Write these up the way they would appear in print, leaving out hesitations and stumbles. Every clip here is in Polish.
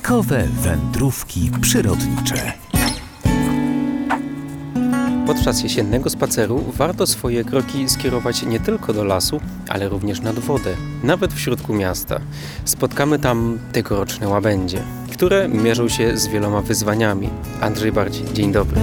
Bajkowe wędrówki przyrodnicze. Podczas jesiennego spaceru warto swoje kroki skierować nie tylko do lasu, ale również nad wodę, nawet w środku miasta. Spotkamy tam tegoroczne łabędzie, które mierzą się z wieloma wyzwaniami. Andrzej Bardzi, dzień dobry.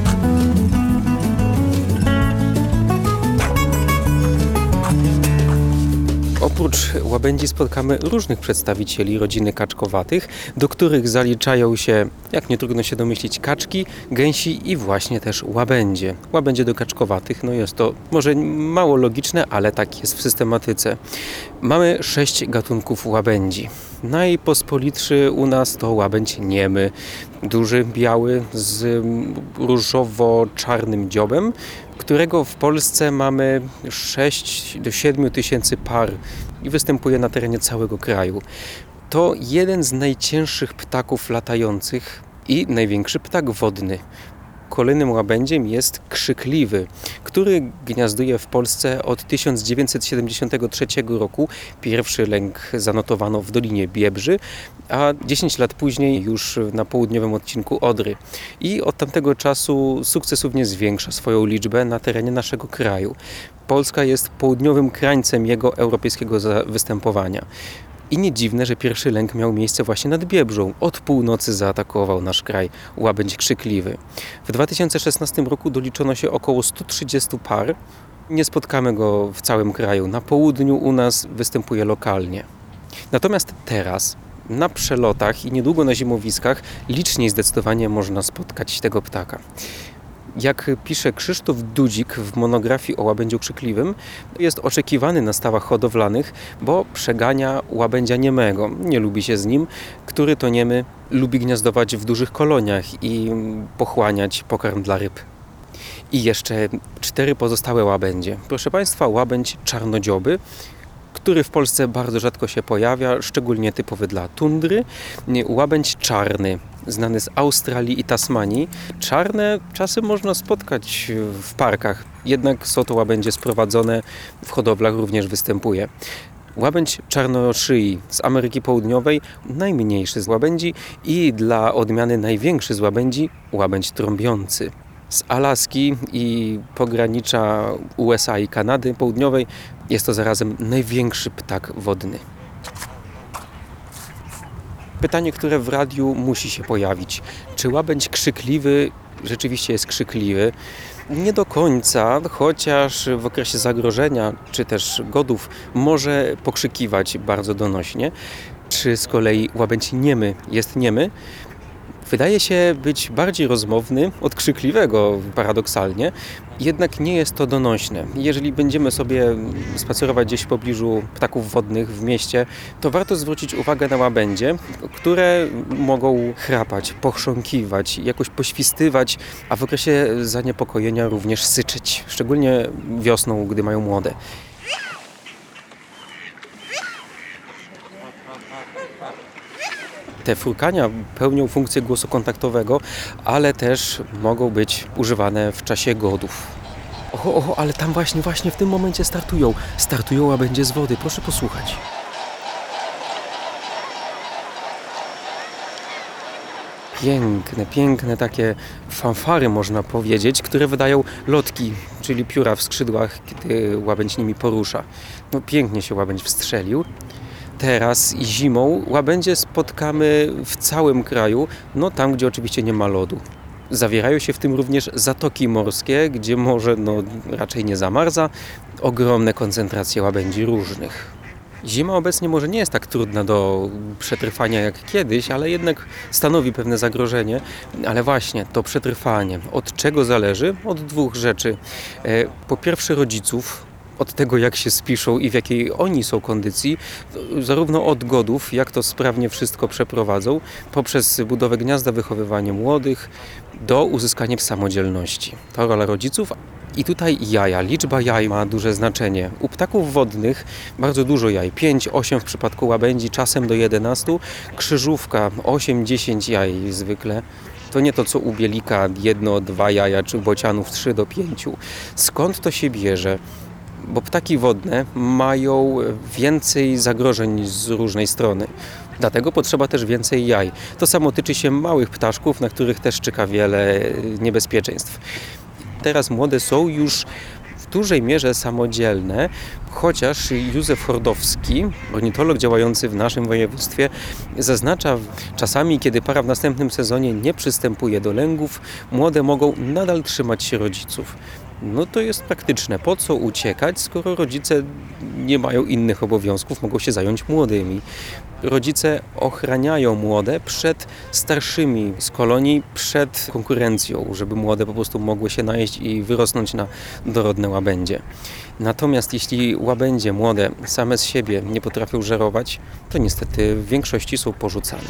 Oprócz łabędzi spotkamy różnych przedstawicieli rodziny kaczkowatych, do których zaliczają się, jak nie trudno się domyślić, kaczki, gęsi i właśnie też łabędzie. Łabędzie do kaczkowatych, no jest to może mało logiczne, ale tak jest w systematyce. Mamy 6 gatunków łabędzi. Najpospolitszy u nas to łabędź niemy, duży, biały, z różowo-czarnym dziobem, którego w Polsce mamy 6 do 7 tysięcy par i występuje na terenie całego kraju. To jeden z najcięższych ptaków latających i największy ptak wodny. Kolejnym łabędziem jest krzykliwy, który gniazduje w Polsce od 1973 roku. Pierwszy lęk zanotowano w Dolinie Biebrzy, a 10 lat później już na południowym odcinku Odry. I od tamtego czasu sukcesywnie zwiększa swoją liczbę na terenie naszego kraju. Polska jest południowym krańcem jego europejskiego występowania. I nie dziwne, że pierwszy lęk miał miejsce właśnie nad Biebrzą. Od północy zaatakował nasz kraj łabędź krzykliwy. W 2016 roku doliczono się około 130 par. Nie spotkamy go w całym kraju. Na południu u nas występuje lokalnie. Natomiast teraz na przelotach i niedługo na zimowiskach liczniej zdecydowanie można spotkać tego ptaka. Jak pisze Krzysztof Dudzik w monografii o łabędziu krzykliwym, jest oczekiwany na stawach hodowlanych, bo przegania łabędzia niemego. Nie lubi się z nim, który to niemy lubi gniazdować w dużych koloniach i pochłaniać pokarm dla ryb. I jeszcze 4 pozostałe łabędzie. Proszę Państwa, łabędź czarnodzioby, który w Polsce bardzo rzadko się pojawia, szczególnie typowy dla tundry. Łabędź czarny, znany z Australii i Tasmanii. Czarne czasem można spotkać w parkach, jednak są to łabędzie sprowadzone, w hodowlach również występuje. Łabędź czarnoszyi z Ameryki Południowej, najmniejszy z łabędzi i dla odmiany największy z łabędzi, łabędź trąbiący. Z Alaski i pogranicza USA i Kanady Południowej jest to zarazem największy ptak wodny. Pytanie, które w radiu musi się pojawić. Czy łabędź krzykliwy rzeczywiście jest krzykliwy? Nie do końca, chociaż w okresie zagrożenia czy też godów może pokrzykiwać bardzo donośnie. Czy z kolei łabędź niemy jest niemy? Wydaje się być bardziej rozmowny od krzykliwego, paradoksalnie, jednak nie jest to donośne. Jeżeli będziemy sobie spacerować gdzieś w pobliżu ptaków wodnych w mieście, to warto zwrócić uwagę na łabędzie, które mogą chrapać, pochrząkiwać, jakoś poświstywać, a w okresie zaniepokojenia również syczeć, szczególnie wiosną, gdy mają młode. Te furkania pełnią funkcję głosu kontaktowego, ale też mogą być używane w czasie godów. Oho, ale tam właśnie w tym momencie startują łabędzie z wody. Proszę posłuchać. Piękne takie fanfary, można powiedzieć, które wydają lotki, czyli pióra w skrzydłach, kiedy łabędź nimi porusza. No pięknie się łabędź wstrzelił. Teraz i zimą łabędzie spotkamy w całym kraju, no tam, gdzie oczywiście nie ma lodu. Zawierają się w tym również zatoki morskie, gdzie morze raczej nie zamarza. Ogromne koncentracje łabędzi różnych. Zima obecnie może nie jest tak trudna do przetrwania jak kiedyś, ale jednak stanowi pewne zagrożenie. Ale właśnie to przetrwanie. Od czego zależy? Od 2 rzeczy. Po pierwsze rodziców. Od tego, jak się spiszą i w jakiej oni są kondycji, zarówno od godów, jak to sprawnie wszystko przeprowadzą, poprzez budowę gniazda, wychowywanie młodych, do uzyskania samodzielności. To rola rodziców. I tutaj jaja. Liczba jaj ma duże znaczenie. U ptaków wodnych bardzo dużo jaj. 5, 8 w przypadku łabędzi, czasem do 11. Krzyżówka 8-10 jaj zwykle. To nie to co u bielika 1-2 jaja, czy u bocianów 3 do 5. Skąd to się bierze? bo ptaki wodne mają więcej zagrożeń z różnej strony. Dlatego potrzeba też więcej jaj. To samo tyczy się małych ptaszków, na których też czyha wiele niebezpieczeństw. Teraz młode są już w dużej mierze samodzielne, chociaż Józef Hordowski, ornitolog działający w naszym województwie, zaznacza czasami, kiedy para w następnym sezonie nie przystępuje do lęgów, młode mogą nadal trzymać się rodziców. No to jest praktyczne. Po co uciekać, skoro rodzice nie mają innych obowiązków, mogą się zająć młodymi. Rodzice ochraniają młode przed starszymi z kolonii, przed konkurencją, żeby młode po prostu mogły się najeść i wyrosnąć na dorodne łabędzie. Natomiast jeśli łabędzie młode same z siebie nie potrafią żerować, to niestety w większości są porzucane.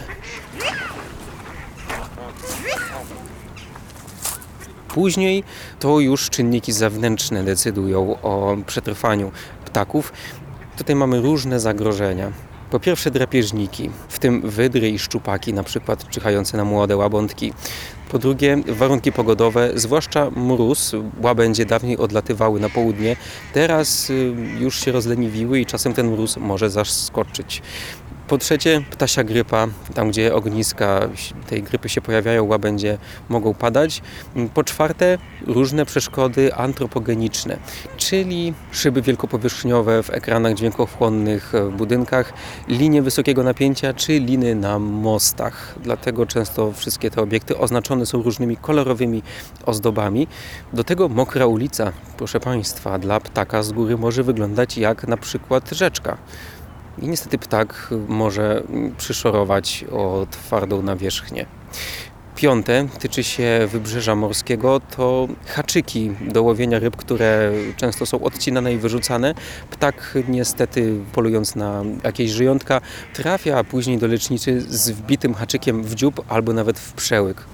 Później to już czynniki zewnętrzne decydują o przetrwaniu ptaków. Tutaj mamy różne zagrożenia. Po pierwsze drapieżniki, w tym wydry i szczupaki, na przykład czyhające na młode łabądki. Po drugie warunki pogodowe, zwłaszcza mróz. Łabędzie dawniej odlatywały na południe, teraz już się rozleniwiły i czasem ten mróz może zaskoczyć. Po trzecie ptasia grypa, tam gdzie ogniska tej grypy się pojawiają, łabędzie mogą padać. Po czwarte różne przeszkody antropogeniczne, czyli szyby wielkopowierzchniowe w ekranach dźwiękochłonnych w budynkach, linie wysokiego napięcia czy liny na mostach. Dlatego często wszystkie te obiekty oznaczone są różnymi kolorowymi ozdobami. Do tego mokra ulica, proszę Państwa, dla ptaka z góry może wyglądać jak na przykład rzeczka. I niestety ptak może przyszorować o twardą nawierzchnię. Piąte tyczy się wybrzeża morskiego, to haczyki do łowienia ryb, które często są odcinane i wyrzucane. Ptak niestety, polując na jakieś żyjątka, trafia później do lecznicy z wbitym haczykiem w dziób albo nawet w przełyk.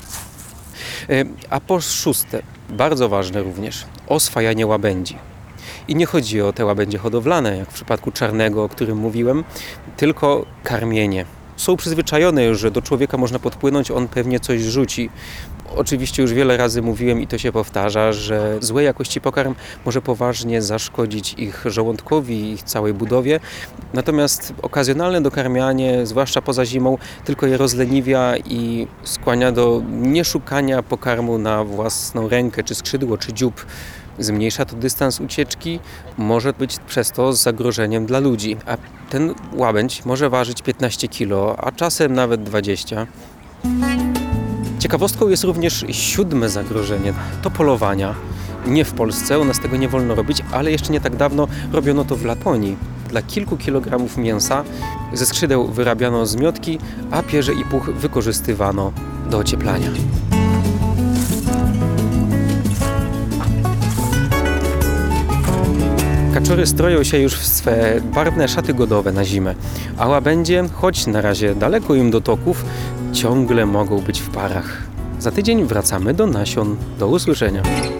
A po szóste, bardzo ważne również, oswajanie łabędzi. I nie chodzi o te łabędzie hodowlane, jak w przypadku czarnego, o którym mówiłem, tylko karmienie. Są przyzwyczajone już, że do człowieka można podpłynąć, on pewnie coś rzuci. Oczywiście już wiele razy mówiłem i to się powtarza, że złej jakości pokarm może poważnie zaszkodzić ich żołądkowi i ich całej budowie. Natomiast okazjonalne dokarmianie, zwłaszcza poza zimą, tylko je rozleniwia i skłania do nieszukania pokarmu na własną rękę, czy skrzydło, czy dziób. Zmniejsza to dystans ucieczki, może być przez to zagrożeniem dla ludzi. A ten łabędź może ważyć 15 kg, a czasem nawet 20. Ciekawostką jest również 7. zagrożenie, to polowania. Nie w Polsce, u nas tego nie wolno robić, ale jeszcze nie tak dawno robiono to w Laponii. Dla kilku kilogramów mięsa ze skrzydeł wyrabiano zmiotki, a pierze i puch wykorzystywano do ocieplania. Kaczory stroją się już w swe barwne szaty godowe na zimę, a łabędzie, choć na razie daleko im do toków, ciągle mogą być w parach. Za tydzień wracamy do nasion. Do usłyszenia.